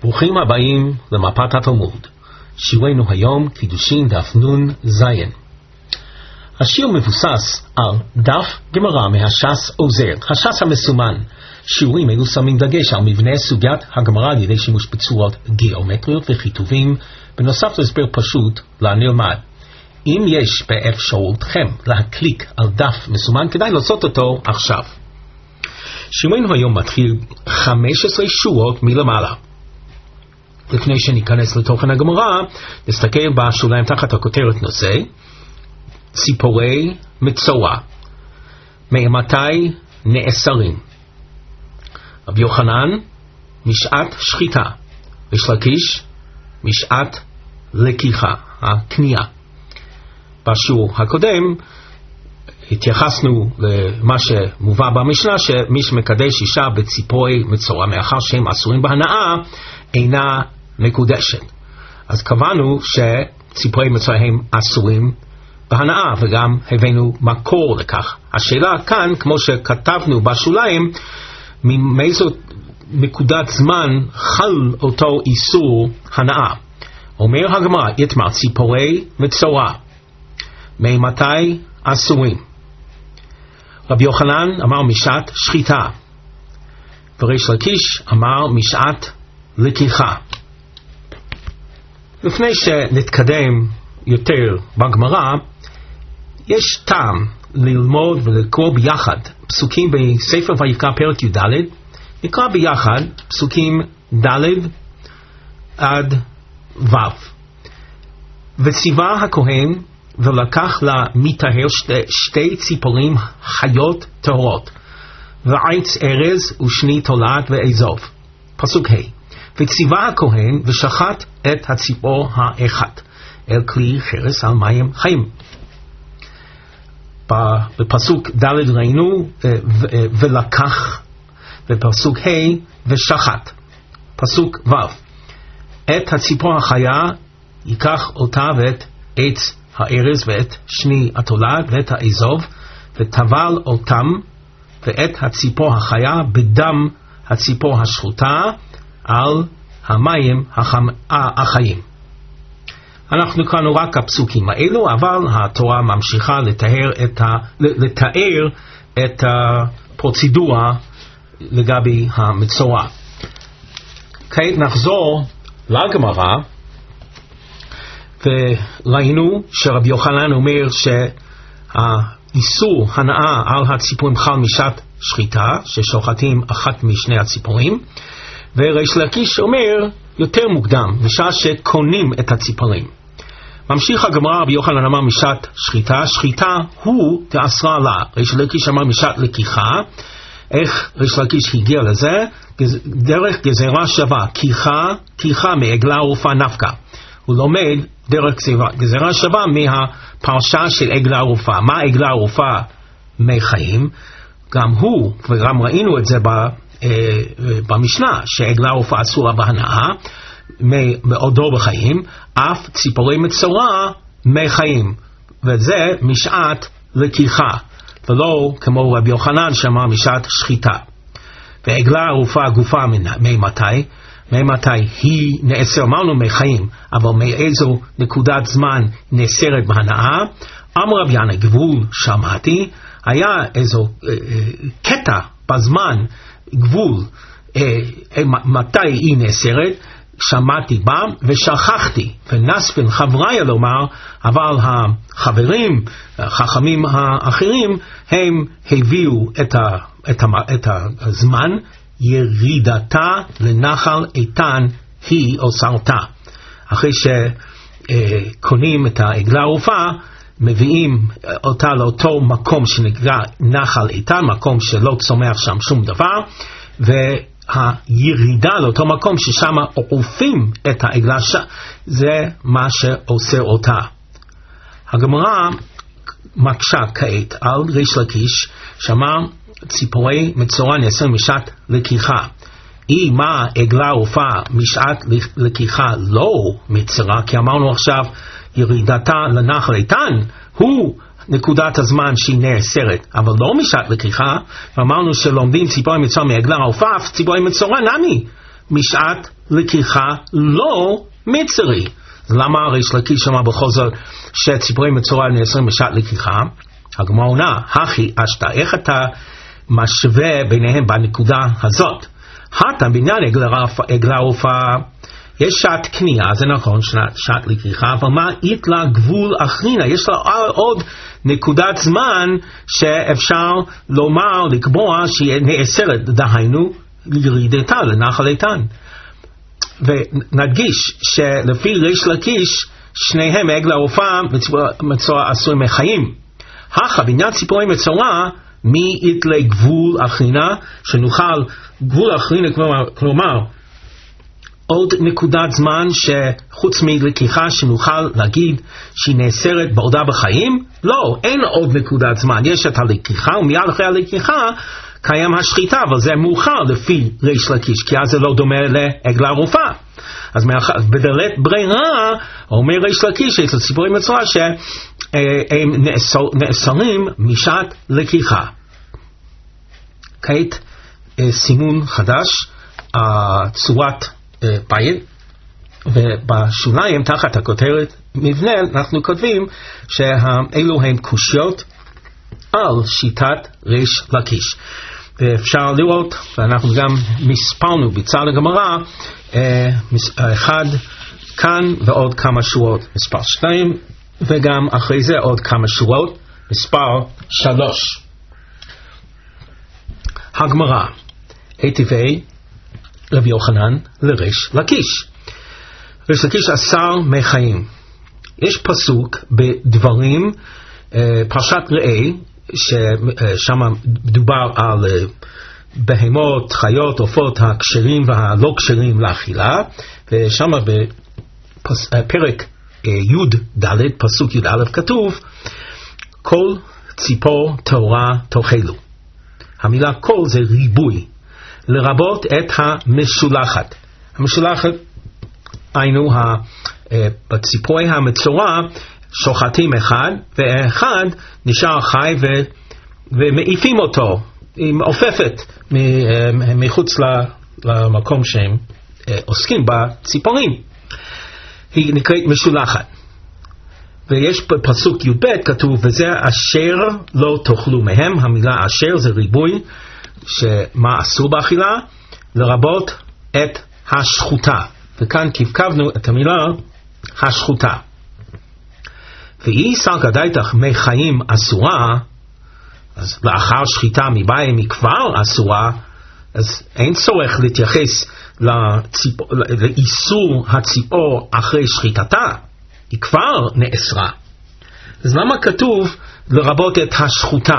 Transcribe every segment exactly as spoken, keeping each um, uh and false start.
ברוכים הבאים למפת התלמוד. שיעורנו היום קידושין דף נון זין. השיר מבוסס על דף גמרא מהש"ס עוזר, הש"ס המסומן. שיעורים אלו שמים דגש על מבנה סוגיית הגמרא על ידי שימוש בצורות גיאומטריות וכיתובים, בנוסף להסבר פשוט לנלמד. אם יש באפשרותכם להקליק על דף מסומן, כדאי לעשות אותו עכשיו. שיעורנו היום מתחיל חמש עשרה שורות מלמעלה. לפני שניכנס לתוכן הגמרא, נסתכל בשוליים תחת הכותרת נושא ציפורי מצורע. מאימתי נאסרים? רבי יוחנן, משעת שחיטה. ריש לקיש, משעת לקיחה, הקנייה. בשיעור הקודם התייחסנו למה שמובא במשנה, שמי שמקדש אישה בציפורי מצורע מאחר שהם אסורים בהנאה אינה מקודשת. אז קבענו שציפורי מצורע הם אסורים בהנאה, וגם הבאנו מקור לכך. השאלה כאן, כמו שכתבנו בשוליים, מאיזו נקודת זמן חל אותו איסור הנאה. אומר הגמרא, יתמר ציפורי מצורע, מאימתי אסורים? רבי יוחנן אמר משעת שחיטה, וריש לקיש אמר משעת לקיחה. לפני שנתקדם יותר בגמרא, יש טעם ללמוד ולקרוא ביחד פסוקים בספר ויקרא פרק י"ד. נקרא ביחד פסוקים ד' עד ו'. וציווה הכהן ולקח למטהר שתי, שתי ציפורים חיות טהורות, ועץ ארז ושני תולעת ואזוב. פסוק ה'. וציווה הכהן ושחט את הציפור האחת אל כלי חרס על מים חיים. בפסוק ד' ראינו ולקח, בפסוק ה' ושחט. פסוק ו'. את הציפור החיה ייקח אותה ואת עץ הארז ואת שני התולעת ואת האזוב, וטבל אותם ואת הציפור החיה בדם הציפור השחוטה על המים החיים. אנחנו קראנו רק הפסוקים האלו, אבל התורה ממשיכה לתאר את, ה, לתאר את הפרוצדורה לגבי המצורע. כעת נחזור לגמרא, וראינו שרבי יוחנן אומר שהאיסור הנאה על הציפורים חל משעת שחיטה, ששוחטים אחת משני הציפורים, וריש לקיש אומר יותר מוקדם, בשעה שקונים את הציפורים. ממשיך הגמרא, רבי יוחנן אמר משעת שחיטה, שחיטה הוא תאסרה לה. ריש לקיש אמר משעת לקיחה. איך ריש לקיש הגיע לזה? דרך גזירה שווה, קיחה, קיחה מעגלה ערופה נפקא. הוא לומד דרך גזירה שווה מהפרשה של עגלה ערופה. מה עגלה ערופה? מחיים. גם הוא, וגם ראינו את זה ב, אה, במשנה, שעגלה ערופה אסורה בהנאה, מעודו בחיים, אף ציפורי מצורע מחיים, וזה משעת לקיחה, ולא כמו רבי יוחנן שאמר משעת שחיטה. ועגלה ערופה גופה ממתי? ממתי היא נאסר? אמרנו מחיים, אבל מאיזו נקודת זמן נאסרת בהנאה? אמר רבי ינא, גבול שמעתי, היה איזו אה, אה, קטע בזמן, גבול, אה, אה, מתי היא נאסרת, שמעתי בה ושכחתי, ונספין חברי לומר, אבל החברים, החכמים האחרים, הם הביאו את, ה, את, ה, את הזמן, ירידתה לנחל איתן היא עושה אותה. אחרי שקונים את העגלה הערופה, מביאים אותה לאותו מקום שנקרא נחל איתן, מקום שלא צומח שם שום דבר, והירידה לאותו מקום ששם עורפים את העגלה, זה מה שעושה אותה. הגמרא מקשה כעת על ריש לקיש שאמר ציפורי מצורע נאסר משעת לקיחה. אי מה עגלה ערופה משעת לקיחה לא מצורע, כי אמרנו עכשיו ירידתה לנחל איתן הוא נקודת הזמן שהיא נאסרת, אבל לא משעת לקיחה. ואמרנו שלומדים ציפורי מצורע מעגלה ערופה, ציפורי מצורע נמי משעת לקיחה לא מצרי. אז למה ריש לקיש אמר בכל זאת שציפורי מצורע נאסרים בשעת לקיחה? הגמרא עונה, הכי אשתא, איך אתה משווה ביניהם בנקודה הזאת? הטה בעניין עגלה עופה, יש שעת קנייה, זה נכון, שעת, שעת לקיחה, אבל מה יתלה גבול אחרינה? יש לה עוד נקודת זמן שאפשר לומר, לקבוע שהיא נאסרת, דהיינו, לירידתה לנחל איתן. ונדגיש שלפי ריש לקיש, שניהם עגלה עופה מצורע אסורים מחיים. הכא בעניין ציפורי מצורע, מי יתלה גבול אחרינה, שנוכל, גבול אחרינה כלומר, כלומר עוד נקודת זמן שחוץ מלקיחה שנוכל להגיד שהיא נאסרת בעודה בחיים? לא, אין עוד נקודת זמן. יש את הלקיחה ומיד אחרי הלקיחה קיים השחיטה, אבל זה מאוחר לפי ריש לקיש, כי אז זה לא דומה לעגלה ערופה. אז בדלת ברירה אומר ריש לקיש אצל ציפורי מצורע שהם נאסרים משעת לקיחה. כעת סימון חדש, צורת בית, ובשוליים תחת הכותרת מבנה אנחנו כותבים שאלו הם קושיות על שיטת ריש לקיש. ואפשר לראות, ואנחנו גם מספרנו בצד הגמרא, אחד כאן ועוד כמה שורות, מספר שתיים, וגם אחרי זה עוד כמה שורות, מספר שלוש. הגמרא, היטבי רבי יוחנן לריש לקיש. ריש לקיש אסר מחיים. יש פסוק בדברים, פרשת ראה, ששם מדובר על בהמות, חיות, עופות, הכשרים והלא כשרים לאכילה, ושם בפרק י' ד' פסוק י' א' כתוב כל ציפור טהורה תאכלו. המילה כל זה ריבוי, לרבות את המשולחת. המשולחת היינו בציפורי המצורע שוחטים אחד ואחד נשאר חי ו, ומעיפים אותו עם עופפת מחוץ למקום שהם עוסקים בציפורים. היא נקראת משולחת. ויש בפסוק י"ב כתוב וזה אשר לא תאכלו מהם. המילה אשר זה ריבוי, שמה אסור באכילה? לרבות את השחוטה. וכאן כבקבנו את המילה השחוטה. והיא סלקא דייתך מחיים אסורה, אז לאחר שחיטה מביים היא כבר אסורה, אז אין צורך להתייחס לציפור, לאיסור הציפור אחרי שחיטתה, היא כבר נאסרה. אז למה כתוב לרבות את השחוטה?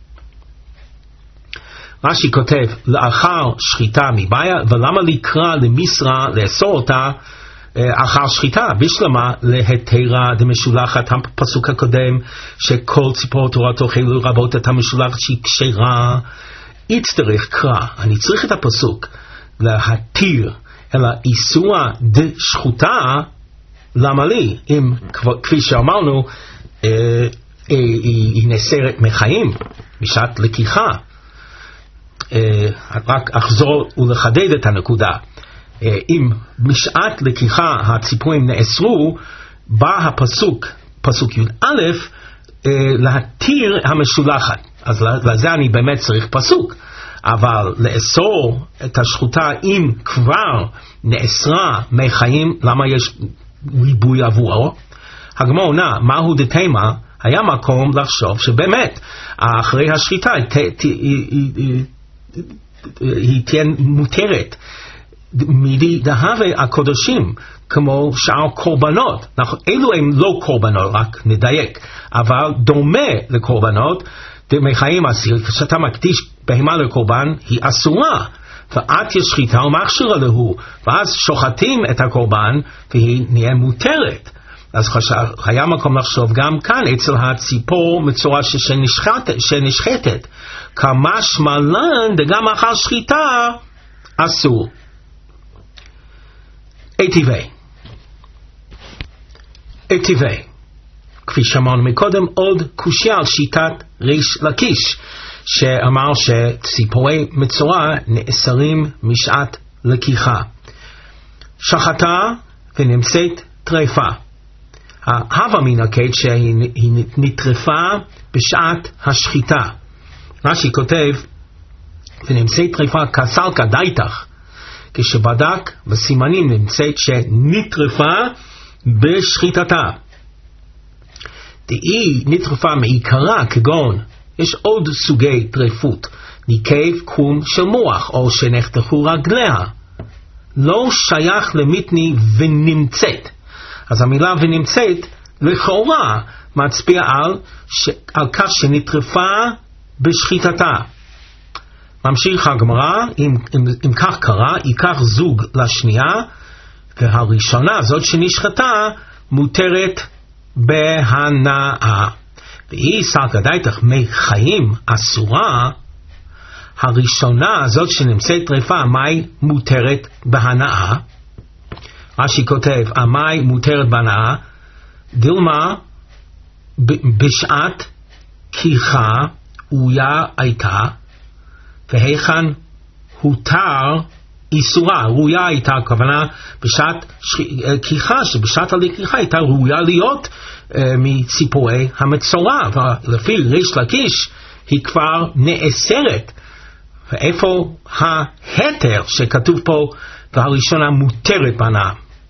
רש"י כותב לאחר שחיטה מביה, ולמה לקרוא למשרה לאסור אותה אחר שחיטה? בשלמה להתירה דמשולחת, הפסוק הקודם שכל ציפור תורה תאכלו לרבות את המשולחת שהיא כשרה. יצטרך קרא, אני צריך את הפסוק להתיר, אלא איסורה דשחוטה. למה לי? אם כפי שאמרנו אה, אה, היא, היא נאסרת מחיים בשעת לקיחה. אה, רק אחזור ולחדד את הנקודה. אה, אם בשעת לקיחה הציפורים נאסרו, בא הפסוק, פסוק י' א', אה, להתיר המשולחת. אז לזה אני באמת צריך פסוק. אבל לאסור את השחוטה אם כבר נאסרה מחיים, למה יש ריבוי עבורו? הגמרא עונה, מהו דתימה? היה מקום לחשוב שבאמת אחרי השחיטה היא תהיה מותרת מידי דהווה הקודשים כמו שאר קורבנות. אלו הם לא קורבנות, רק נדייק, אבל דומה לקורבנות. מחיים אסיר, כשאתה מקדיש בהמה לקורבן היא אסורה, ואת יש שחיטה ומכשירה להו, ואז שוחטים את הקורבן והיא נהיה מותרת. אז היה מקום לחשוב גם כאן אצל הציפור מצורע שנשחטת, שנשחטת כמשמע לן דגם אחר שחיטה אסור. היטבי היטבי כפי שאמרנו מקודם, עוד קושיה על שיטת ריש לקיש, שאמר שציפורי מצורע נאסרים משעת לקיחה. שחטה ונמצאת טרפה. ההווה מן הקט שהיא נטרפה בשעת השחיטה. רש"י כותב, ונמצאת טרפה כסלקא דייתך, כשבדק בסימנים נמצאת שנטרפה בשחיטתה. דהי נטרפה מעיקרה כגון, יש עוד סוגי טרפות, ניקב קום של מוח או שנחתכו רגליה, לא שייך למיתני ונמצאת. אז המילה ונמצאת לכאורה מצביע על, ש... על כך שנטרפה בשחיטתה. ממשיך הגמרא, אם, אם, אם כך קרה, ייקח זוג לשנייה, והראשונה, זאת שנשחטה, מותרת בהנאה. והיא סלקא דייתך מי חיים אסורה, הראשונה, זאת שנמצאת טרפה, מי מותרת בהנאה. רש"י כותב, המי מותרת בהנאה, דילמה בשעת כיחה אויה הייתה, והיכן הותר איסורה. ראויה הייתה הכוונה בשעת כיחה, שבשעת הלקיחה הייתה ראויה להיות uh, מציפורי המצורע, ולפי ריש לקיש היא כבר נאסרת. ואיפה ההתר שכתוב פה והראשונה מותרת בהנאה?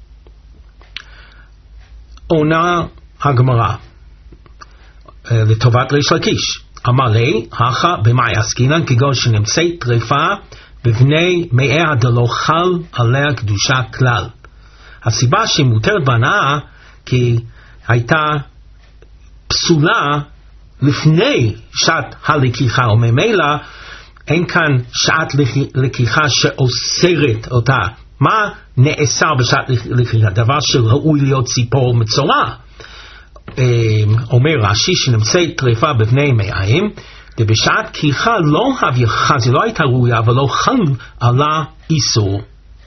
עונה הגמרא uh, לטובת ריש לקיש, אמר לי, הכה במאי עסקינן, כגון שנמצאת טרפה בבני מאיה דלא חל עליה קדושה כלל. הסיבה שהיא מותרת בהנאה, כי הייתה פסולה לפני שעת הלקיחה, או ממילא אין כאן שעת לקיחה שאוסרת אותה. מה נאסר בשעת לקיחה? דבר שראוי להיות ציפור מצורע. אומר רש"י שנמצאת טרפה בבני מאיים, ובשעת כיחה לא הוויכה, זה לא הייתה ראויה, אבל לא חל עלה איסור.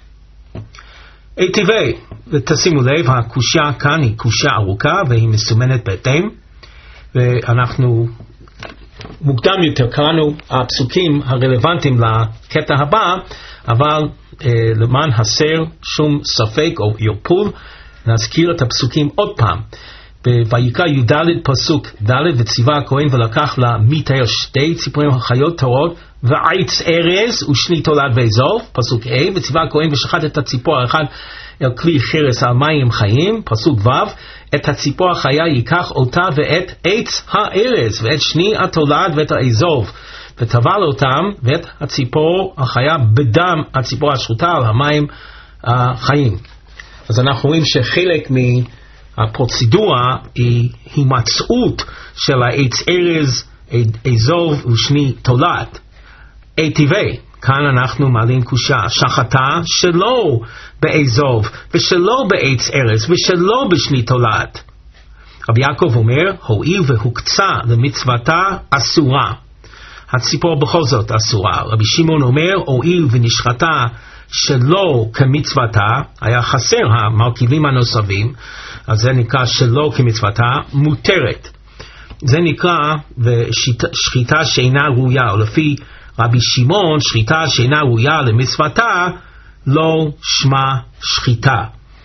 היטבי, ותשימו לב, הקושיה כאן היא קושיה ארוכה, והיא מסומנת בהתאם, ואנחנו מוקדם יותר קראנו הפסוקים הרלוונטיים לקטע הבא, אבל אה, למען הסר שום ספק או ירפול, נזכיר את הפסוקים עוד פעם. ויקרא י"ד פסוק ד', וציווה הכהן ולקח לה מטהר שתי ציפורים החיות טהורות ועץ ארז ושני תולד ואזוב. פסוק ה', וציווה הכהן ושחט את הציפור האחד אל כלי חרס על מים חיים. פסוק ו', את הציפור החיה ייקח אותה ואת עץ הארז ואת שני התולד ואת האזוב וטבל אותם ואת הציפור החיה בדם הציפור השחוטה על המים החיים. אז אנחנו רואים שחלק מ הפרוצדורה היא הימצאות של העץ ארז, אזוב ושני תולד. היטבי, כאן אנחנו מעלים קושיה, שחטה שלא באזוב ושלא בעץ ארז ושלא בשני תולד. רבי יעקב אומר, הואיל והוקצה למצוותה אסורה, הציפור בכל זאת אסורה. רבי שמעון אומר, הואיל ונשחטה שלא כמצוותה, היה חסר המרכיבים הנוספים, אז זה נקרא שלא כמצוותה, מותרת. זה נקרא שחיטה שאינה ראויה, או לפי רבי שמעון, שחיטה שאינה ראויה למצוותה, לא שמה שחיטה.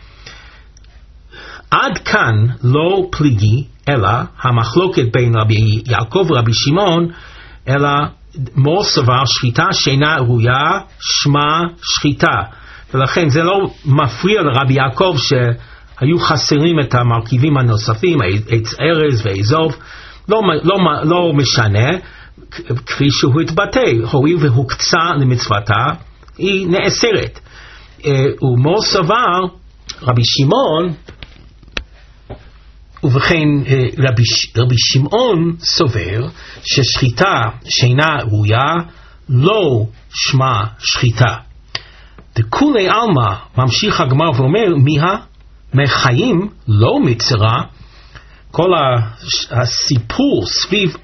עד כאן לא פליגי, אלא המחלוקת בין רבי יעקב ורבי שמעון, אלא מור סבר שחיטה שאינה ראויה, שמה שחיטה. ולכן זה לא מפריע לרבי יעקב שהיו חסרים את המרכיבים הנוספים, עץ ארז ואזוב, לא, לא, לא משנה, כפי שהוא התבטא, הואיל והוקצה למצוותה, היא נאסרת. ומור סבר, רבי שמעון, ובכן רבי, רבי שמעון סובר ששחיטה שאינה ראויה לא שמה שחיטה. דכולי עלמא, ממשיך הגמרא ואומר, מה מחיים לא מצרה. כל הסיפור סביב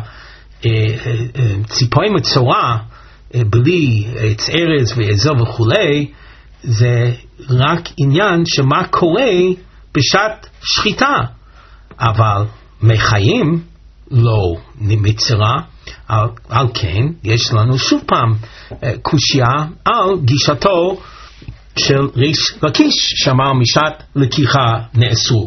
הציפורי מצורע בלי עץ ארז ואזוב וכולי, זה רק עניין שמה קורה בשעת שחיטה. אבל מחיים לא מצרה. על, על כן יש לנו שוב פעם קושיה על גישתו של ריש לקיש שאמר משעת לקיחה נאסרו.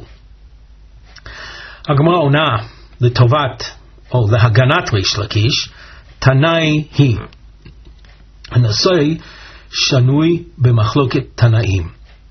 הגמרא עונה לטובת או להגנת ריש לקיש, תנאי היא. הנושא שנוי במחלוקת תנאים.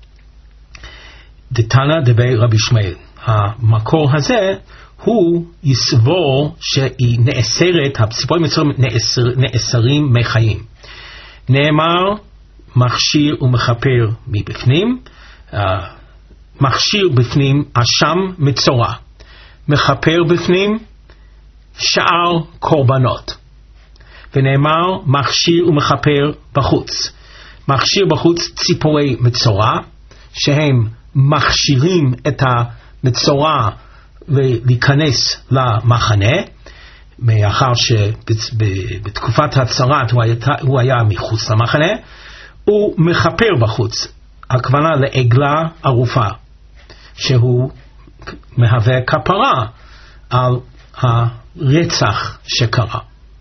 דתנא דבי רבי ישמעאל. המקור הזה הוא יסבור שהיא נאסרת, הציפורים נאסר, נאסרים מחיים. נאמר מכשיר ומכפר מבפנים, מכשיר בפנים אשם מצורע, מכפר בפנים שאר קורבנות. ונאמר מכשיר ומכפר בחוץ, מכשיר בחוץ ציפורי מצורע שהם מכשירים את המצורע ולהיכנס למחנה, מאחר שבתקופת הצרת הוא היה, הוא היה מחוץ למחנה. הוא מכפר בחוץ, הכוונה לעגלה ערופה, שהוא מהווה כפרה על הרצח שקרה.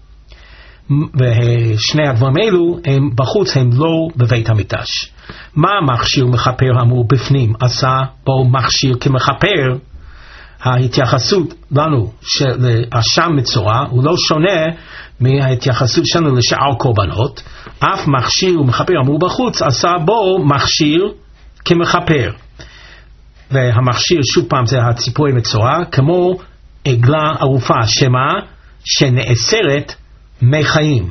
ושני הדברים האלו הם בחוץ, הם לא בבית המקדש. מה מכשיר מכפר אמור בפנים? עשה בו מכשיר כמכפר. ההתייחסות לנו של אשם מצורע הוא לא שונה מההתייחסות שלנו לשאר קורבנות. אף מכשיר ומכפר אמור בחוץ עשה בו מכשיר כמכפר. והמכשיר שוב פעם זה הציפורי מצורע, כמו עגלה ערופה שמה שנאסרת מחיים.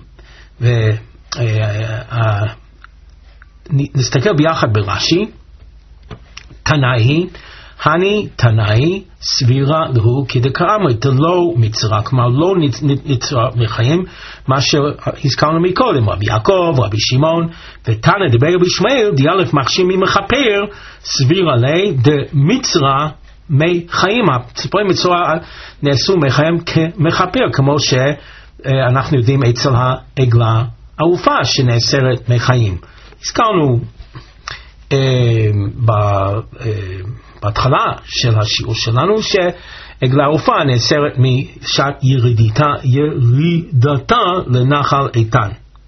ונסתכל ביחד ברש"י. תנאי הני תנאי סבירה לו כדקאמר, דלא מצרה, כלומר לא נצרה מחיים, מה שהזכרנו מקודם, רבי יעקב, רבי שמעון, ותנא דבי רבי ישמעאל, דיאלף מכשיר ממכפר, סבירה לי דמצרה מחיים. הציפורי מצורע נעשו מחיים כמכפר, כמו שאנחנו יודעים אצל העגלה ערופה שנאסרת מחיים. הזכרנו אה, ב... אה, בהתחלה של השיעור שלנו שעגלה ערופה נאסרת משעת ירידתה, ירידתה לנחל איתן.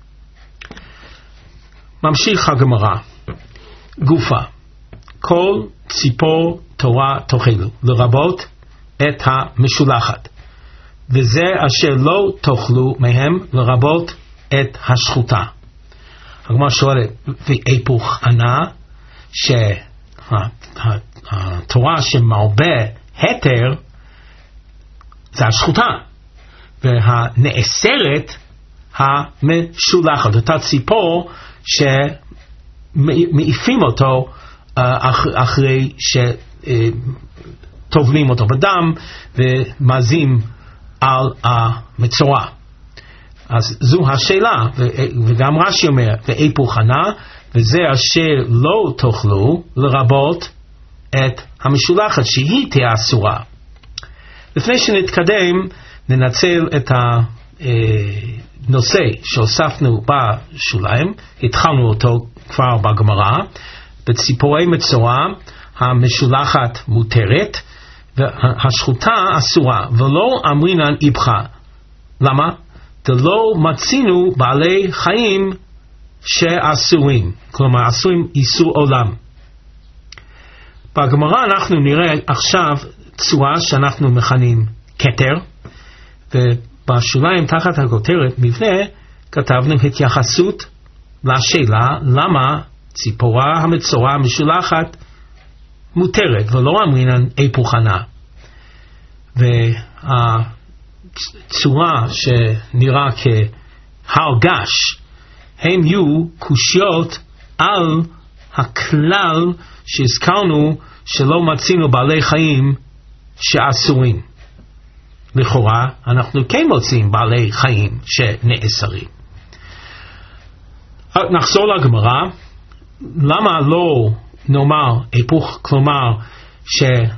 ממשיך הגמרא. גופה, כל ציפור תורה תאכלו, לרבות את המשולחת, וזה אשר לא תאכלו מהם, לרבות את השחוטה. הגמרא שואלת, והיפוך ענה, שהתורה שמרבה היתר זה השחוטה, והנאסרת המשולחת, אותה ציפור שמעיפים אותו אחרי שטובלים אותו בדם ומזים על המצורע. אז זו השאלה, וגם רש"י אומר, והיפוך ענה, וזה אשר לא תאכלו, לרבות את המשולחת שהיא תהיה אסורה. לפני שנתקדם, ננצל את הנושא שהוספנו בשוליים, התחלנו אותו כבר בגמרא. בציפורי מצורע המשולחת מותרת והשחוטה אסורה, ולא אמרינן איפכה. למה? דלא מצינו בעלי חיים שאסורים, כלומר אסורים איסור עולם. בגמרא אנחנו נראה עכשיו צורה שאנחנו מכנים כתר, ובשוליים תחת הכותרת מבנה כתבנו התייחסות לשאלה למה ציפורה המצורע המשולחת מותרת ולא אמרינן היפוך ענה. והצורה שנראה כהר גש הם יהיו קושיות על הכלל שהזכרנו שלא מצינו בעלי חיים שאסורים. לכאורה אנחנו כן מוצאים בעלי חיים שנאסרים. נחזור לגמרא. למה לא נאמר היפוך, כלומר שזה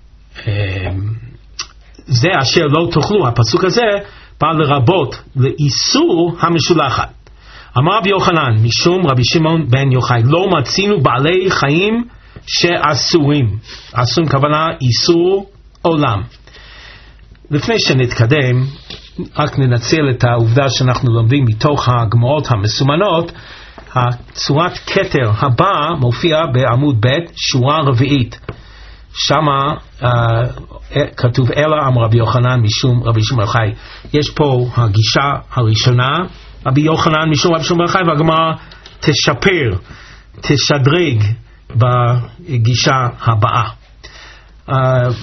אשר לא תאכלו, הפסוק הזה בא לרבות לאיסור המשולחת. אמר רבי יוחנן משום רבי שמעון בן יוחאי, לא מצינו בעלי חיים שאסורים. אסורים כוונה איסור עולם. לפני שנתקדם, רק ננצל את העובדה שאנחנו לומדים מתוך הגמרות המסומנות, הצורת כתר הבאה מופיע בעמוד ב' שורה רביעית. שמה uh, כתוב אלא אמר רבי יוחנן משום רבי שמעון בר יוחאי. יש פה הגישה הראשונה, רבי יוחנן משום רבי שמעון בר יוחאי, והגמרא תשפר, תשדרג בגישה הבאה. Uh,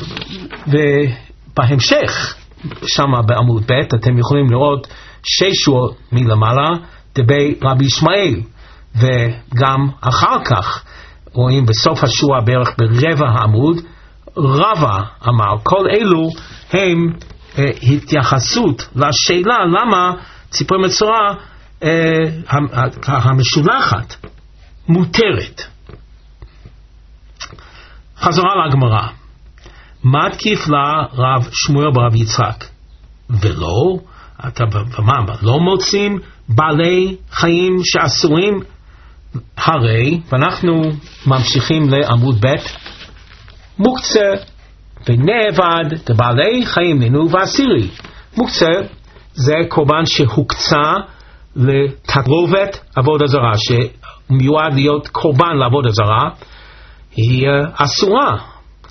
ובהמשך שמה בעמוד ב' אתם יכולים לראות שש שורות מלמעלה דבי רבי ישמעאל, וגם אחר כך רואים בסוף השורה בערך ברבע העמוד רבא אמר. כל אלו הם אה, התייחסות לשאלה למה ציפורי מצורע אה, המשולחת מותרת. חזרה לגמרא. מתקיף לה רב שמואל ברב יצחק, ולא, אתה ומה, לא מוצאים בעלי חיים שאסורים? הרי, ואנחנו ממשיכים לעמוד ב', מוקצה ונאבד לבעלי חיים נינו ואסירי. מוקצה זה קורבן שהוקצה לתערובת עבודה זרה, שמיועד להיות קורבן לעבודה זרה, היא אסורה.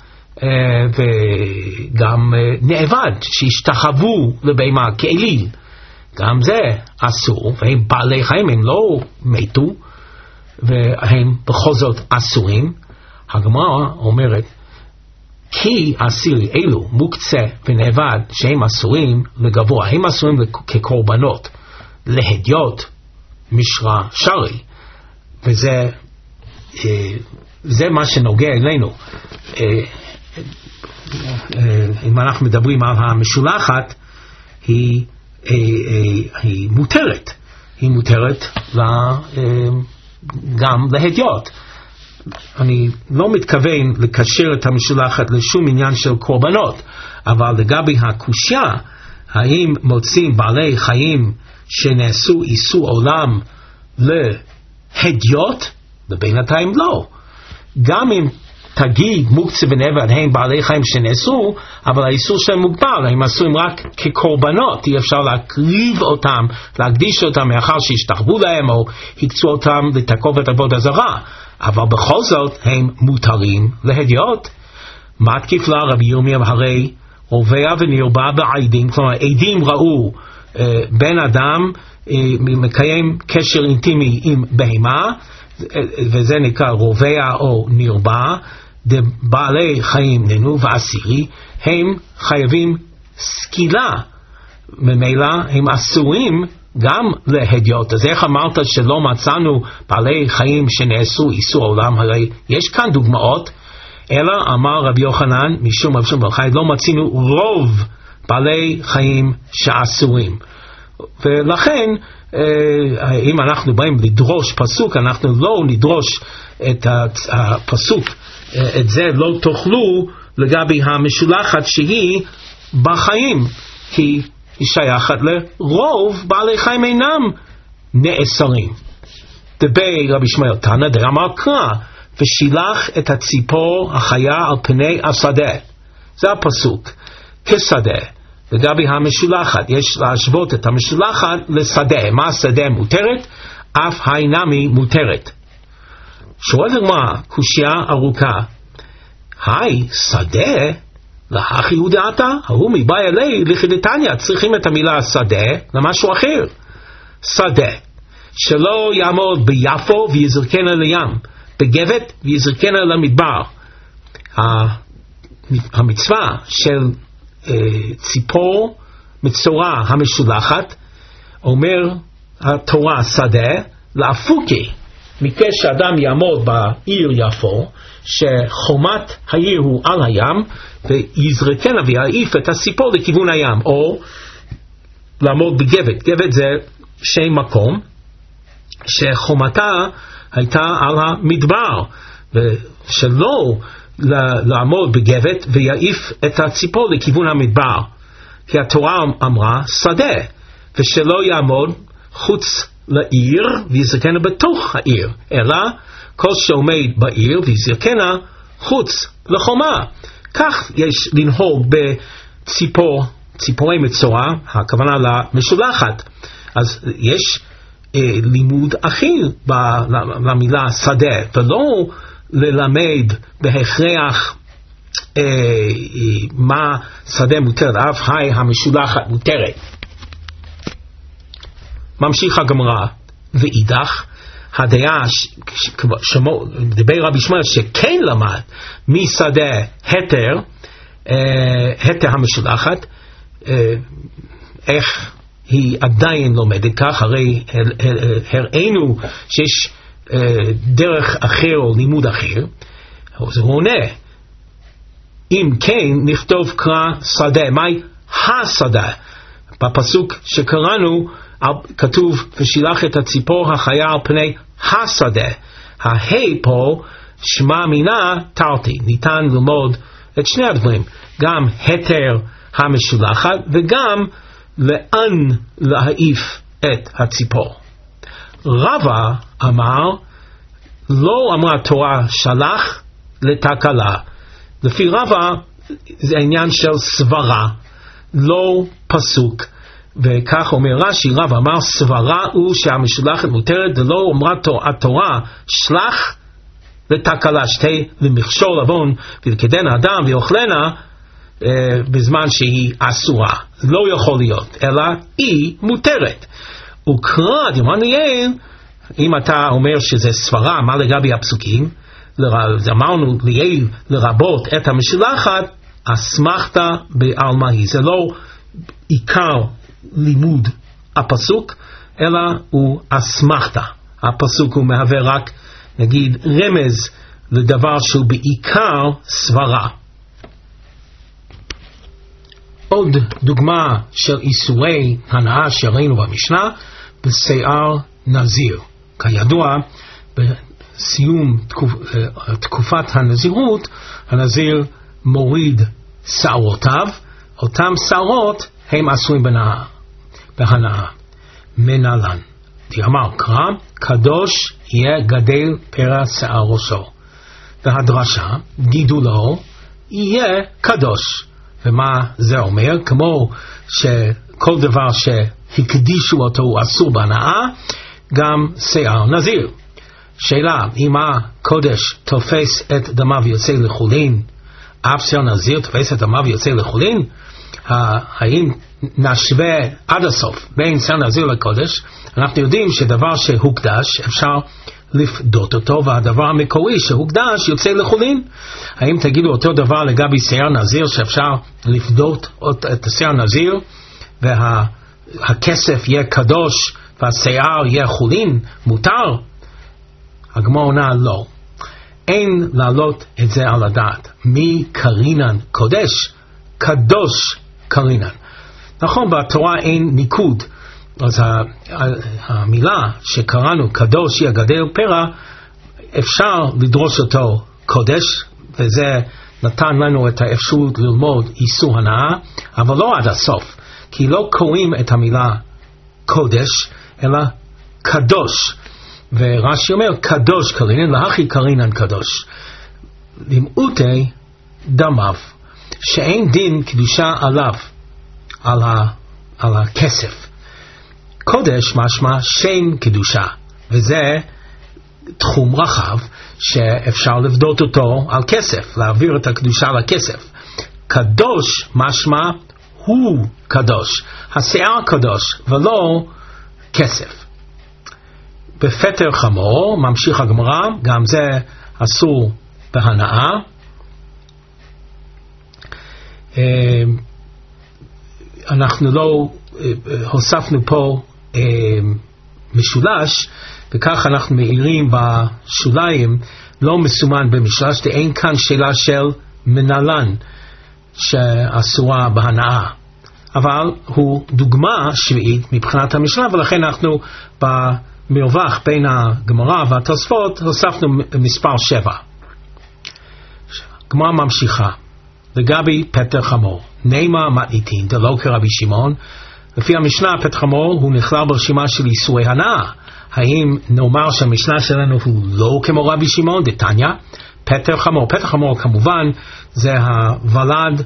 וגם נאבד שהשתחוו לבהמה כאליל, גם זה אסור, והם בעלי חיים, הם לא מתו והם בכל זאת אסורים. הגמרא אומרת כי אסירי אלו מוקצה ונאבד שהם אסורים לגבוה, הם אסורים כקורבנות להדיוט משרה שרי, וזה זה מה שנוגע אלינו. אם אנחנו מדברים על המשולחת, היא, היא, היא מותרת, היא מותרת גם להדיוט. אני לא מתכוון לקשר את המשולחת לשום עניין של קורבנות, אבל לגבי הקושיה, האם מוצאים בעלי חיים שנעשו איסור עולם להדיוט? ובינתיים לא. גם אם תגיד מוקצה ונאבד הם בעלי חיים שנעשו, אבל האיסור שלהם מוגבל, הם עשויים רק כקורבנות, אי אפשר להקריב אותם, להקדיש אותם מאחר שהשתחוו להם או הקצו אותם לתקובת עבודה זרה, אבל בכל זאת הם מותרים להדיוט. מתקיף לה רבי ירמיה, הרי רובע ונרבע בעדים, כלומר עדים ראו אה, בן אדם אה, מקיים קשר אינטימי עם בהמה, וזה נקרא רובע או נרבע, בעלי חיים נינו ואסירי, הם חייבים סקילה, ממילא הם אסורים גם להדיוט. אז איך אמרת שלא מצאנו בעלי חיים שנעשו איסור עולם? הרי יש כאן דוגמאות. אלא אמר רבי יוחנן משום רבי שמעון בר יוחאי, לא מצינו רוב בעלי חיים שאסורים. ולכן אם אנחנו באים לדרוש פסוק, אנחנו לא נדרוש את הפסוק, את זה לא תאכלו לגבי המשולחת שהיא בחיים, כי היא שייכת לרוב בעלי חיים אינם נאסרים. דבי רבי ישמעאל תנא דאמר קרא, ושילח את הציפור החיה על פני השדה. זה הפסוק, כשדה. לגבי המשולחת, יש להשוות את המשולחת לשדה. מה השדה מותרת? אף האינמי מותרת. שואל הגמרא קושיה ארוכה, היי שדה להכי הוא דעתה, ההוא מבאי אלי לכדתניא, צריכים את המילה שדה למשהו אחר. שדה שלא יעמוד ביפו ויזרקנה לים, בגבת ויזרקנה למדבר. המצווה של ציפור מצורע המשולחת, אומר התורה שדה לאפוקי, מקש שאדם יעמוד בעיר יפו, שחומת העיר הוא על הים, ויזרקנה ויעיף את הציפור לכיוון הים, או לעמוד בגבת. גבת זה שם מקום שחומתה הייתה על המדבר, ושלא לעמוד בגבת ויעיף את הציפור לכיוון המדבר, כי התורה אמרה שדה, ושלא יעמוד חוץ לעיר ויזרקנה בתוך העיר, אלא כל שעומד בעיר ויזרקנה חוץ לחומה. כך יש לנהוג בציפור, ציפורי מצורע, הכוונה למשולחת. אז יש לימוד אחר למילה שדה, ולא ללמד בהכרח מה שדה מותרת, אף היי המשולחת מותרת. ממשיך הגמרא, ואידך הדעה דבר רבי שמואל שכן למד משדה התר, התר המשולחת, איך היא עדיין לומדת כך? הרי הראינו שיש דרך אחר או לימוד אחר. אז הוא עונה, אם כן נכתוב קרא שדה, מהי השדה? בפסוק שקראנו כתוב ושילח את הציפור החיה על פני השדה. ההי פה שמה מינה תרתי. ניתן ללמוד את שני הדברים, גם התר המשולחת וגם לאן להעיף את הציפור. רבא אמר, לא אמרה תורה שלח לתקלה. לפי רבא זה עניין של סברה, לא פסוק. וכך אומר רש"י, רב אמר סברה הוא שהמשולחת מותרת, ולא אמרה התורה שלח לתקלה, שתי למכשול עוון ולכדן האדם ויאכלנה אה, בזמן שהיא אסורה. לא יכול להיות, אלא היא מותרת. וקרא דמרן ליאל, אם אתה אומר שזה סברה, מה לגבי הפסוקים? אמרנו ליאל לרבות את המשולחת, אסמכת בעלמא היא. זה לא עיקר לימוד הפסוק, אלא הוא אסמכתה. הפסוק הוא מהווה רק, נגיד, רמז לדבר שהוא בעיקר סברה. עוד דוגמה של איסורי הנאה שראינו במשנה, בשיער נזיר. כידוע, בסיום תקופ, תקופת הנזירות, הנזיר מוריד שערותיו, אותם שערות הם אסורים בהנאה. בהנאה. מנהלן. אמר קרא, קדוש יהיה גדל פרע שיער ראשו. והדרשה, גידולו, יהיה קדוש. ומה זה אומר? כמו שכל דבר שהקדישו אותו הוא אסור בהנאה, גם שיער נזיר. שאלה, אם הקודש תופס את דמיו יוצא לחולין, אף שיער נזיר תופס את דמיו יוצא לחולין? האם נשווה עד הסוף בין שיער נזיר לקודש? אנחנו יודעים שדבר שהוקדש אפשר לפדות אותו, והדבר המקורי שהוקדש יוצא לחולין. האם תגידו אותו דבר לגבי שיער נזיר, שאפשר לפדות את שיער נזיר והכסף יהיה קדוש והשיער יהיה חולין? מותר? הגמרא עונה לא. אין להעלות את זה על הדעת. מי קרינן קודש? קדוש קרינן. נכון, בתורה אין ניקוד, אז המילה שקראנו קדוש היא הגדל פרע, אפשר לדרוש אותו קודש, וזה נתן לנו את האפשרות ללמוד איסור הנאה, אבל לא עד הסוף, כי לא קוראים את המילה קודש אלא קדוש, ורש"י אומר קדוש קרינן, להכי קרינן קדוש למעוטי דמיו, שאין דין קדושה עליו, על, ה, על הכסף. קודש משמע שם קדושה, וזה תחום רחב שאפשר לבדות אותו על כסף, להעביר את הקדושה לכסף. קדוש משמע הוא קדוש, השיער קדוש ולא כסף. בפטר חמור, ממשיך הגמרא, גם זה אסור בהנאה. אנחנו לא הוספנו פה משולש, וכך אנחנו מעירים בשוליים, לא מסומן במשולש, אין כאן שאלה של מנהלן שאסורה בהנאה, אבל הוא דוגמה שביעית מבחינת המשנה, ולכן אנחנו במרווח בין הגמרא והתוספות הוספנו מספר שבע. גמרא ממשיכה לגבי פטר חמור, נאמר מתניתין דלא כרבי שמעון. לפי המשנה פטר חמור הוא נכלל ברשימה של איסורי הנאה. האם נאמר שהמשנה שלנו הוא לא כמו רבי שמעון? דתניא פטר חמור. פטר חמור כמובן זה הוולד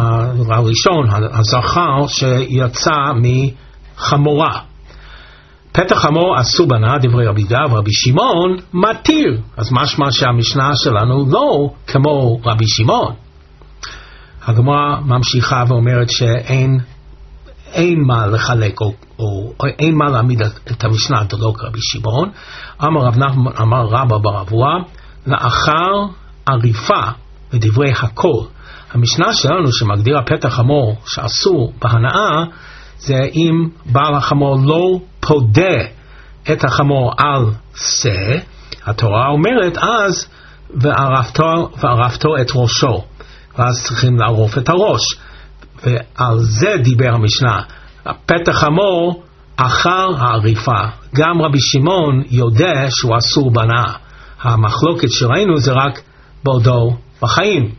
הראשון, הזכר שיצא מחמורה. פתח חמור אסור בהנאה, דברי רבי יהודה, ורבי שמעון מתיר. אז משמע שהמשנה שלנו לא כמו רבי שמעון. הגמרא ממשיכה ואומרת שאין אין מה לחלק או, או, או אין מה להעמיד את המשנה דלא כרבי שמעון. אמר רב נחמן אמר רבא בר אבוה, לאחר עריפה בדברי הכל. המשנה שלנו שמגדיר הפתח חמור שאסור בהנאה, זה אם בעל החמור לא פודה את החמור על שא, התורה אומרת אז וערפתו, וערפתו את ראשו, ואז צריכים לערוף את הראש, ועל זה דיבר המשנה. הפתח חמור אחר העריפה, גם רבי שמעון יודע שהוא אסור בהנאה. המחלוקת שראינו זה רק בעודו בחיים.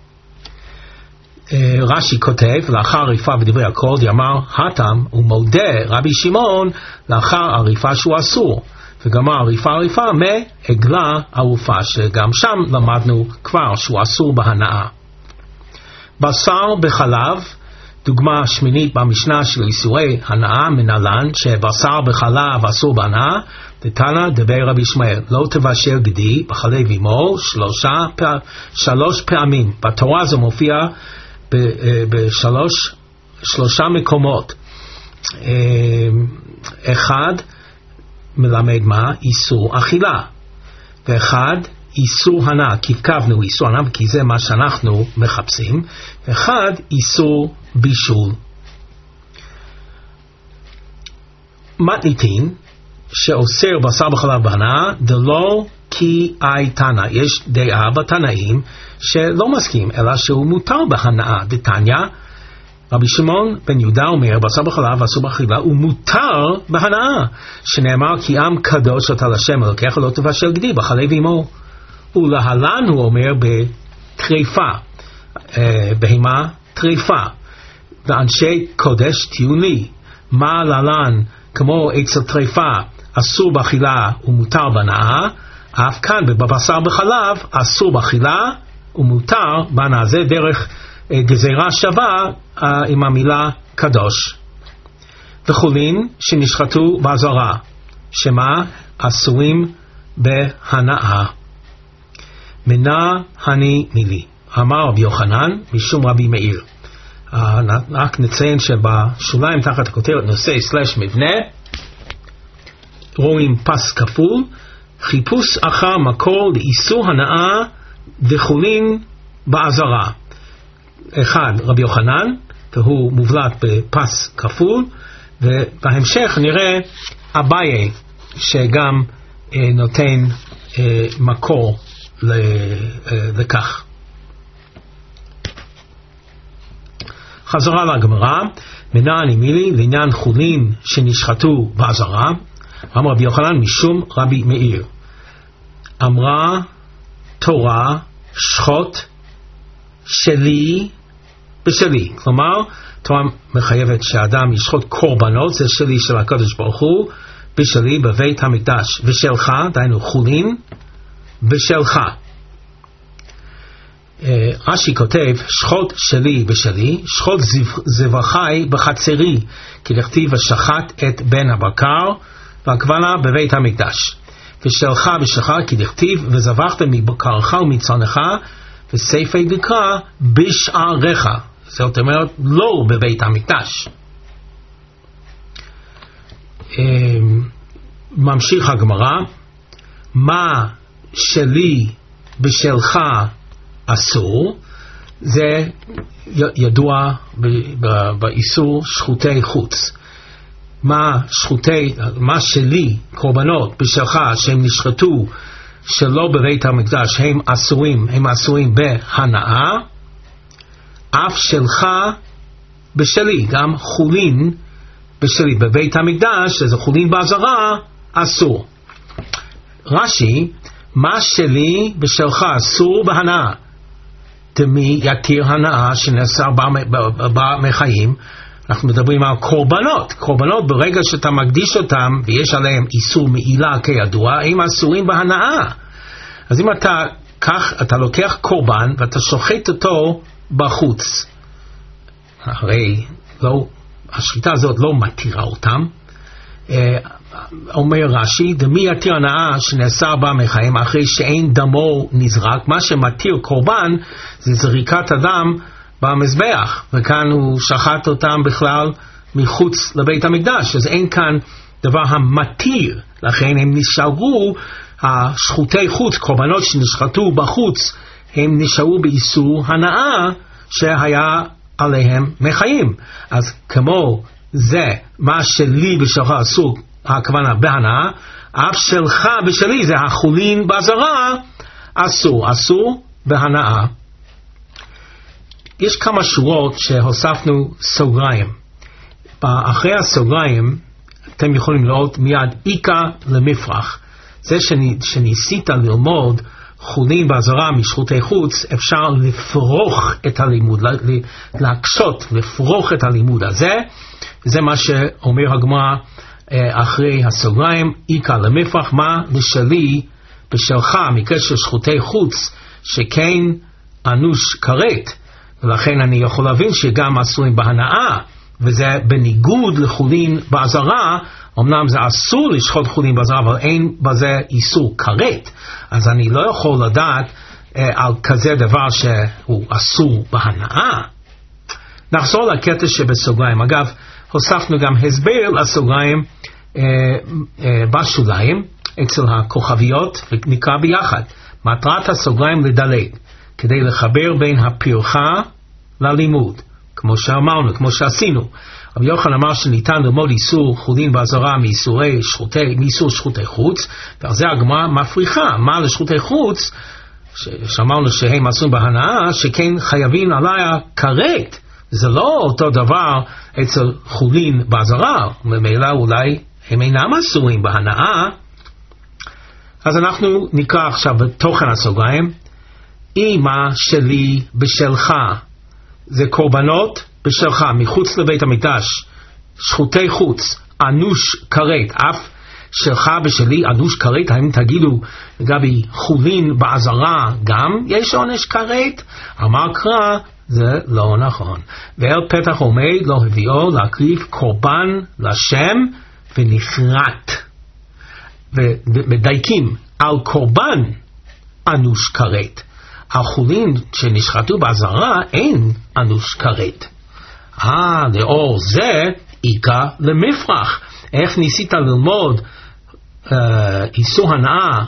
רש"י כותב, לאחר עריפה בדברי הכל, יאמר התם ומודה רבי שמעון לאחר עריפה שהוא אסור, וגם העריפה עריפה מעגלה ערופה, שגם שם למדנו כבר שהוא אסור בהנאה. בשר בחלב, דוגמה שמינית במשנה של איסורי הנאה מנהלן, שבשר בחלב אסור בהנאה, דתנא דבר רבי ישמעאל, לא תבשל גדי בחלב אמו שלושה, שלוש פעמים. בתורה זה מופיע בשלוש שלושה מקומות. אחד מלמד מה? איסור אכילה, ואחד איסור הנאה, כי קבנו איסור הנאה כי זה מה שאנחנו מחפשים, ואחד איסור בישול. מתניתין שאוסר בשר בחלב בהנאה דלא כי אי תנא, יש דעה בתנאים שלא מסכים אלא שהוא מותר בהנאה. דתניא רבי שמעון בן יהודה אומר בשר בחלב אסור באכילה הוא מותר בהנאה, שנאמר כי עם קדוש אתה להשם אלוקיך לא תבשל גדי בחלב אמו. ולהלן הוא אומר בטריפה, אה, בהמה טריפה, ואנשי קודש תהיו לי, מה להלן כמו אצל טריפה אסור באכילה ומותר בהנאה, אף כאן בבשר בחלב אסור באכילה ומותר בהנאה. זה דרך אה, גזירה שווה אה, עם המילה קדוש. וחולין שנשחטו בעזרה, שמה אסורים בהנאה. מנה הני מילי, אמר רבי יוחנן משום רבי מאיר. uh, רק נציין שבשוליים תחת הכותרת נושא סלש מבנה רואים פס כפול, חיפוש אחר מקור לאיסור הנאה וחולין בעזרה. אחד רבי יוחנן, והוא מובלט בפס כפול, ובהמשך נראה אביי שגם uh, נותן uh, מקור לכך. חזרה לגמרא, מנה אני מילי לעניין חולין שנשחטו בעזרה. אמר רבי יוחנן משום רבי מאיר, אמרה תורה שחוט שלי בשלי, כלומר תורה מחייבת שהאדם ישחוט קורבנות, זה שלי של הקדוש ברוך הוא, בשלי בבית המקדש, ושלך דהיינו חולין בשלך. רש"י כותב שחוט שלי בשלי, שחוט זבחי בחצרי, כי לכתיב ושחט את בן הבקר, והכוונה בבית המקדש. ושלך בשלך, כי לכתיב וזבחת מבקרך ומצאנך, וספי דקרא בשעריך, זאת אומרת לא בבית המקדש. ממשיך הגמרא, מה שלי בשלך אסור, זה ידוע באיסור שחוטי חוץ. מה שחוטי, מה שלי קורבנות בשלך שהם נשחטו שלא בבית המקדש הם אסורים, הם אסורים בהנאה, אף שלך בשלי, גם חולין בשלי בבית המקדש, שזה חולין בעזרה, אסור. רש"י, מה שלי בשלך אסור בהנאה, תמי יתיר הנאה שנאסר בחיים. אנחנו מדברים על קורבנות. קורבנות ברגע שאתה מקדיש אותם ויש עליהם איסור מעילה כידוע, הם אסורים בהנאה. אז אם אתה כך, אתה לוקח קורבן ואתה שוחט אותו בחוץ, הרי לא, השחיטה הזאת לא מתירה אותם, אומר רש"י, דמי יתיר הנאה שנאסר בה מחיים אחרי שאין דמו נזרק, מה שמתיר קורבן זה זריקת הדם במזבח, וכאן הוא שחט אותם בכלל מחוץ לבית המקדש, אז אין כאן דבר המתיר, לכן הם נשארו, השחוטי חוץ, קורבנות שנשחטו בחוץ, הם נשארו באיסור הנאה שהיה עליהם מחיים. אז כמו זה, מה שלי בשלך אסור, הכוונה בהנאה, אף שלך בשלי, זה החולין בעזרה, אסור, אסור בהנאה. יש כמה שורות שהוספנו סוגריים. אחרי הסוגריים, אתם יכולים לראות מיד איקה למפרח. זה שניסית ללמוד חולין בעזרה משחוטי חוץ, אפשר לפרוך את הלימוד, להקשות, לפרוך את הלימוד הזה. זה מה שאומר הגמרא אחרי הסוגריים, איקה למפרח, מה לשלי בשלך, מקרה של שחוטי חוץ, שכן אנוש כרת, ולכן אני יכול להבין שגם אסורים בהנאה, וזה בניגוד לחולין בעזרה. אמנם זה אסור לשחוט חולין בעזרה, אבל אין בזה איסור כרת, אז אני לא יכול לדעת אה, על כזה דבר שהוא אסור בהנאה. נחזור לקטע שבסוגריים. אגב, הוספנו גם הסבר לסוגריים אה, אה, בשוליים, אצל הכוכביות, ונקרא ביחד. מטרת הסוגריים לדלג, כדי לחבר בין הפרחה ללימוד, כמו שאמרנו, כמו שעשינו. רבי יוחנן אמר שניתן ללמוד איסור חולין בעזרה מאיסורי שחוטי, מאיסור שחוטי חוץ, ועל זה הגמרא מפריחה, מה לשחוטי חוץ, שאמרנו שהם אסורים בהנאה, שכן חייבים עליה כרת. זה לא אותו דבר אצל חולין בעזרה, וממילא אולי הם אינם אסורים בהנאה. אז אנחנו נקרא עכשיו בתוכן הסוגריים, אמא שלי בשלך, זה קורבנות בשלך, מחוץ לבית המקדש, שחוטי חוץ, אנוש כרת, אף שלך בשלי, אנוש כרת, האם תגידו לגבי חולין בעזרה גם יש עונש כרת? אמר קרא, זה לא נכון. ואל פתח עומד לא הביאו להקריב קורבן לשם ונכרת. ומדייקים, על קורבן אנוש כרת. על חולין שנשחטו בעזרה אין אנוש כרת. אה, לאור זה איקה למפרח. איך ניסית ללמוד אה, איסור הנאה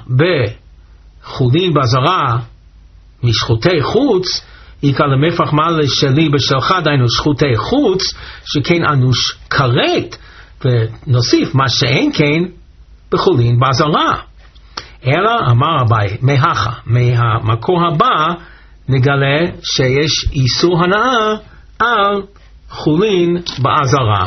בחולין בעזרה משחוטי חוץ? איקה למפרח, מה לשלי בשלך, דיינו שחוטי חוץ, שכן אנוש כרת, ונוסיף מה שאין כן בחולין בעזרה. אלא אמר אביי, מהכה, מהמקור הבא נגלה שיש איסור הנאה על חולין בעזרה.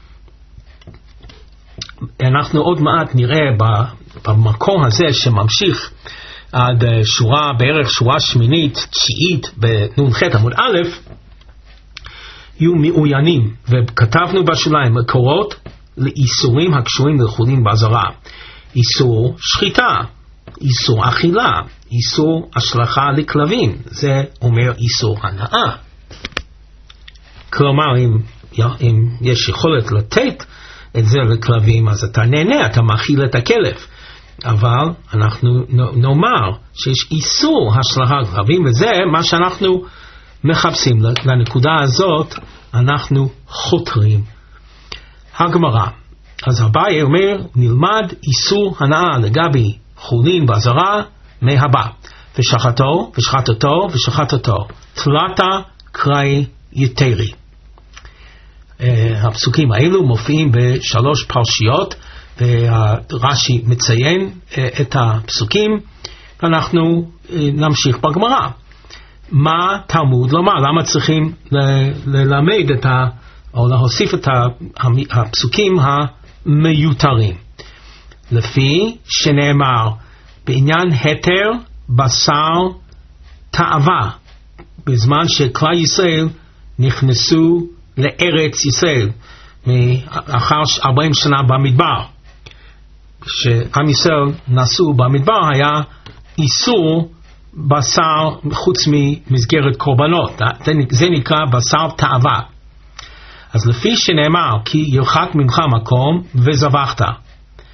אנחנו עוד מעט נראה במקור הזה שממשיך עד שורה, בערך שורה שמינית, תשיעית, בנ"ח עמוד א', יהיו מעוינים, וכתבנו בשוליים מקורות לאיסורים הקשורים לחולין בעזרה. איסור שחיטה, איסור אכילה, איסור השלכה לכלבים, זה אומר איסור הנאה. כלומר, אם, אם יש יכולת לתת את זה לכלבים, אז אתה נהנה, אתה מאכיל את הכלב. אבל אנחנו נאמר שיש איסור השלכה לכלבים, וזה מה שאנחנו מחפשים. לנקודה הזאת אנחנו חותרים. הגמרא. אז אביי אומר, נלמד איסור הנאה לגבי חולין בעזרה מהבא. ושחטו, ושחטתו, ושחטתו. תלתה קראי יתרי. Uh, הפסוקים האלו מופיעים בשלוש פרשיות, ורש"י מציין uh, את הפסוקים, ואנחנו uh, נמשיך בגמרא. מה תלמוד לומר? למה צריכים ל- ללמד את ה... או להוסיף את הפסוקים המיותרים? לפי שנאמר בעניין היתר בשר תאווה, בזמן שכלל ישראל נכנסו לארץ ישראל אחר ארבעים שנה במדבר. כשעם ישראל נסעו במדבר היה איסור בשר חוץ ממסגרת קורבנות, זה נקרא בשר תאווה. אז לפי שנאמר כי ירחק ממך מקום וזבחת,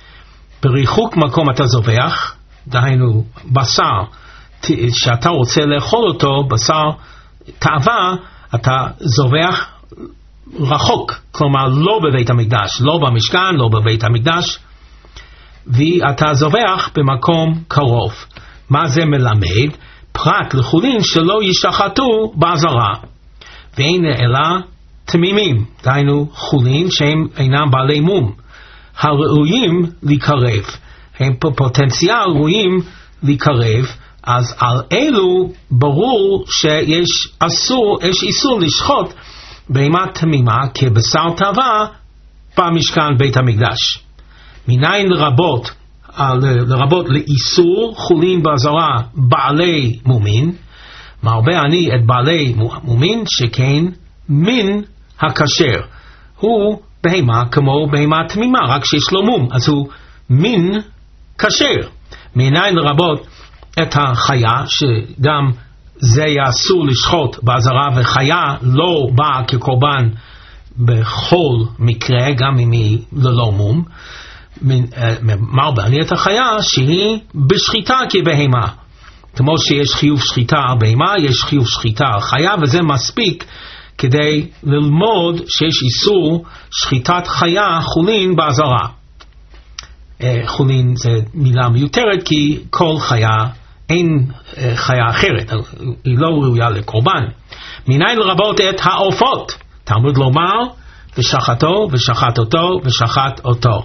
בריחוק מקום אתה זובח, דהיינו בשר שאתה רוצה לאכול אותו, בשר תאווה, אתה זובח רחוק, כלומר לא בבית המקדש, לא במשכן, לא בבית המקדש, ואתה זובח במקום קרוב. מה זה מלמד? פרט לחולין שלא ישחטו בעזרה, ואין אלא תמימים, דהיינו חולין שהם אינם בעלי מום, הראויים לקרב, הם פוטנציאל ראויים לקרב, אז על אלו ברור שיש אסור, יש איסור לשחוט בהמה תמימה כבשר תאווה במשכן בית המקדש. מניין לרבות, לרבות לאיסור חולין בעזרה בעלי מומין, מרבה אני את בעלי מומין שכן מין הכשר, הוא בהמה כמו בהמה תמימה, רק שיש לו מום, אז הוא מין כשר. מניין לרבות את החיה, שגם זה יאסור לשחוט בעזרה, וחיה לא באה כקורבן בכל מקרה, גם אם היא ללא מום. מרבה אני את החיה שהיא בשחיטה כבהמה, כמו שיש חיוב שחיטה על בהמה, יש חיוב שחיטה על חיה, וזה מספיק כדי ללמוד שיש איסור שחיטת חיה חולין בעזרה. חולין זה מילה מיותרת, כי כל חיה, אין חיה אחרת, היא לא ראויה לקורבן. מניין לרבות את העופות, תלמוד לומר, ושחטו ושחט אותו ושחט אותו.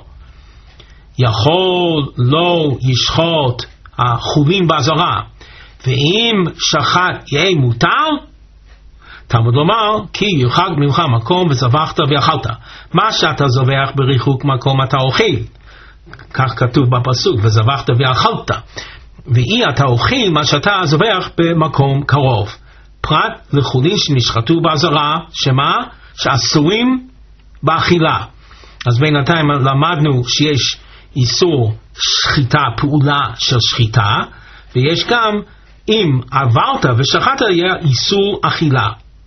יכול לא ישחוט החולין בעזרה, ואם שחט יהיה מותר, תלמוד לומר, כי ירחק ממך מקום וזבחת ואכלת. מה שאתה זובח בריחוק מקום אתה אוכל, כך כתוב בפסוק, וזבחת ואכלת. ואי אתה אוכל מה שאתה זובח במקום קרוב, פרט לחולין שנשחטו בעזרה, שמה? שאסורים באכילה. אז בינתיים למדנו שיש איסור שחיטה, פעולה של שחיטה, ויש גם אם עברת ושחטת יהיה איסור אכילה.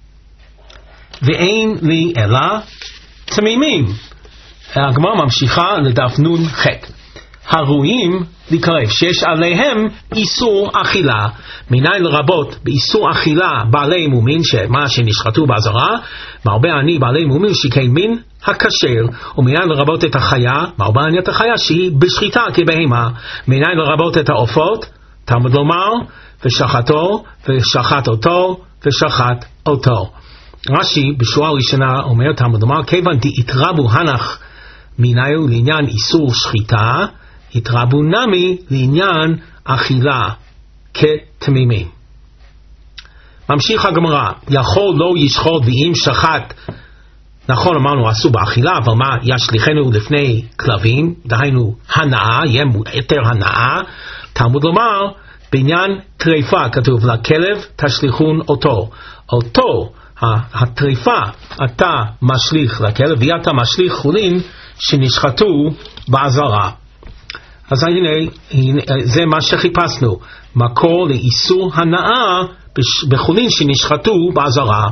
ואין לי אלא תמימים. הגמרא ממשיכה לדף נון ח'. הראויים לקרב, שיש עליהם איסור אכילה. מניין לרבות באיסור אכילה בעלי מומין, שמה שנשחטו בעזרה, מרבה אני בעלי מומין שכן מין הכשר, ומניין לרבות את החיה, מרבה אני את החיה שהיא בשחיטה כבהמה. מניין לרבות את העופות, תלמוד לומר, ושחטו ושחט אותו ושחט אותו. רש"י בשורה הראשונה אומר, תלמוד לומר, כיוון דאיתרבו הנח מיניו לעניין איסור שחיטה, התרבו נמי לעניין אכילה כתמימים. ממשיך הגמרא, יכול לא ישחוט ואם שחט, נכון אמרנו אסור באכילה, אבל מה ישליכנו לפני כלבים, דהיינו הנאה, יהיה יותר הנאה. תלמוד לומר, בעניין טריפה כתוב לכלב תשליכון אותו, אותו הטריפה אתה משליך לכלב, ואתה משליך חולין שנשחטו בעזרה. אז הנה, הנה זה מה שחיפשנו, מקור לאיסור הנאה בחולין שנשחטו בעזרה.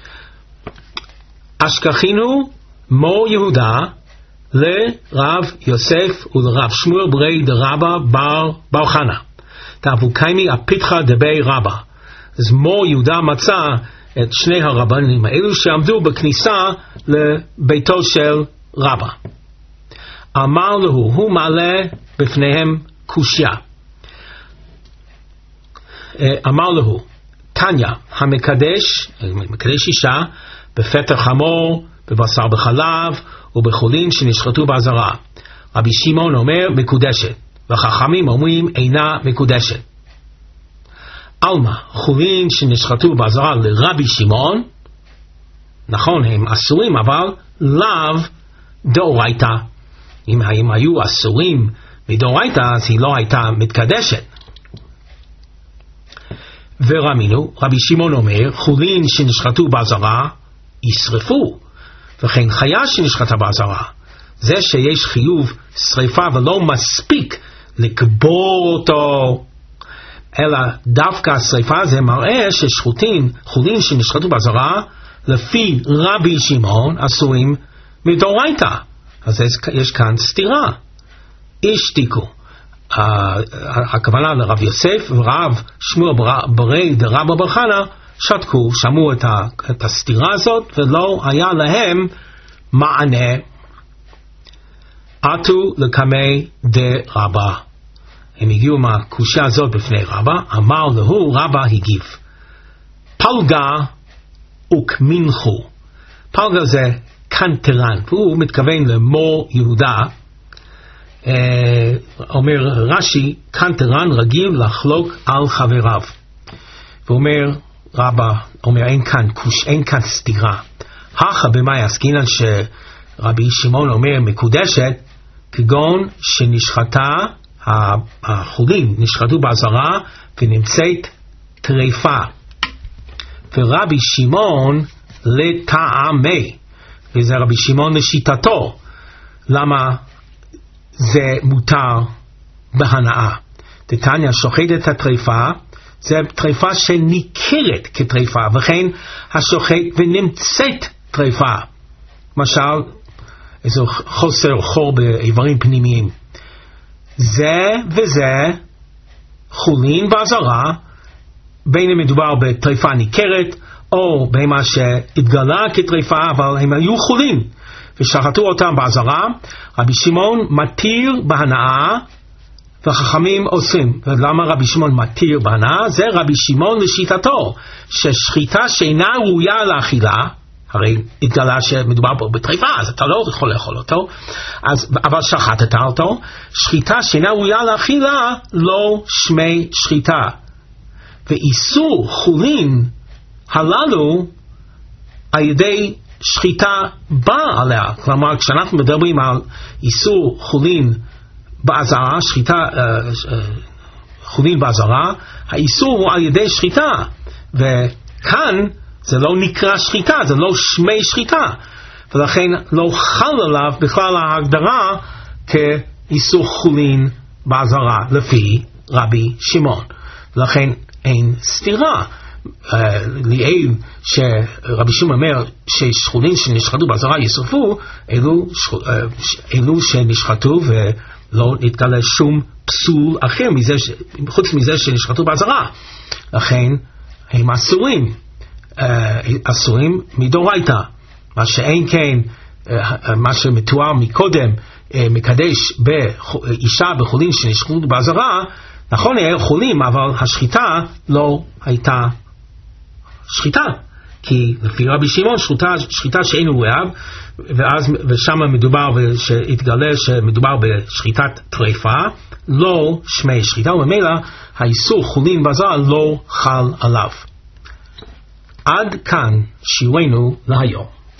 אשכחינו מו יהודה לרב יוסף ולרב שמואל ברי דרבא בר בר חנה תאבו קיימי הפיתחה דבי רבא. אז מו יהודה מצא את שני הרבנים האלו שעמדו בכניסה לביתו של רבא. אמר לו, הוא מעלה בפניהם קושיה. אמר לו, תניא, המקדש, מקדש אישה, בפטר חמור, בבשר בחלב, ובחולין שנשחטו בעזרה. רבי שמעון אומר, מקודשת, וחכמים אומרים, אינה מקודשת. אלמה, חולין שנשחטו בעזרה לרבי שמעון, נכון, הם אסורים, אבל לאו דאורייתא. אם הם היו אסורים מדאורייתא, אז היא לא הייתה מתקדשת. ורמינו, רבי שמעון אומר, חולין שנשחטו בעזרה ישרפו, וכן חיה שנשחטה בעזרה. זה שיש חיוב שריפה ולא מספיק לקבור אותו, אלא דווקא השריפה זה מראה ששחוטים, חולין שנשחטו בעזרה, לפי רבי שמעון אסורים מדאורייתא. אז יש כאן סתירה. השתיקו. Uh, הכוונה לרב יוסף ורב שמואל ברי דרבא בר חנא שתקו, שמעו את, ה, את הסתירה הזאת ולא היה להם מענה. עטו לקמי דרבא, הם הגיעו מהקושיה הזאת בפני רבא, אמר לו, רבא הגיב, פלגה וקמינחו. פלגה זה קנטרן, הוא מתכוון למור יהודה. אומר רש"י, קנטרן רגיל לחלוק על חבריו. ואומר רבא, אומר אין כאן קוש, אין כאן סתירה. הכה במאי עסקינן שרבי שמעון אומר מקודשת, כגון שנשחטה החולים, נשחטו בעזרה ונמצאת טריפה. ורבי שמעון לטעמי, וזה רבי שמעון לשיטתו, למה זה מותר בהנאה. דתניא שוחט את הטריפה, זה טריפה שניכרת כטריפה, וכן השוחט ונמצאת טריפה. למשל, איזו חוסר חור באיברים פנימיים. זה וזה חולין בעזרה, בין אם מדובר בטריפה ניכרת, או במה שהתגלה כטריפה, אבל הם היו חולין, ושחטו אותם בעזרה. רבי שמעון מתיר בהנאה, והחכמים עושים. ולמה רבי שמעון מתיר בהנאה? זה רבי שמעון לשיטתו, ששחיטה שאינה ראויה לאכילה, הרי התגלה שמדובר פה בטריפה, אז אתה לא יכול לאכול אותו, אז, אבל שחטת אותו, שחיטה שאינה ראויה לאכילה, לא שמי שחיטה. ואיסור חולין הללו, על ידי שחיטה באה עליה. כלומר, כשאנחנו מדברים על איסור חולין בעזרה, שחיטה, חולין בעזרה, האיסור הוא על ידי שחיטה. וכאן זה לא נקרא שחיטה, זה לא שמי שחיטה. ולכן לא חל עליו בכלל ההגדרה כאיסור חולין בעזרה, לפי רבי שמעון. ולכן אין סתירה. Uh, ליאל שרבי שמעון אומר שחולין שנשחטו בעזרה ישרפו, אלו, uh, אלו שנשחטו ולא נתגלה שום פסול אחר מזה, חוץ מזה שנשחטו בעזרה, לכן הם אסורים, uh, אסורים מדאורייתא. מה שאין כן, uh, מה שמתואר מקודם, uh, מקדש באישה בחולין שנשחטו בעזרה, נכון היה חולים, אבל השחיטה לא הייתה שחיטה, כי לפי רבי שמעון שחיטה, שחיטה שאין ראויה, ואז ושם מדובר, שהתגלה שמדובר בשחיטת טריפה, לא שמי שחיטה, וממילא האיסור חולין בעזרה לא חל עליו. עד כאן שיעורנו להיום.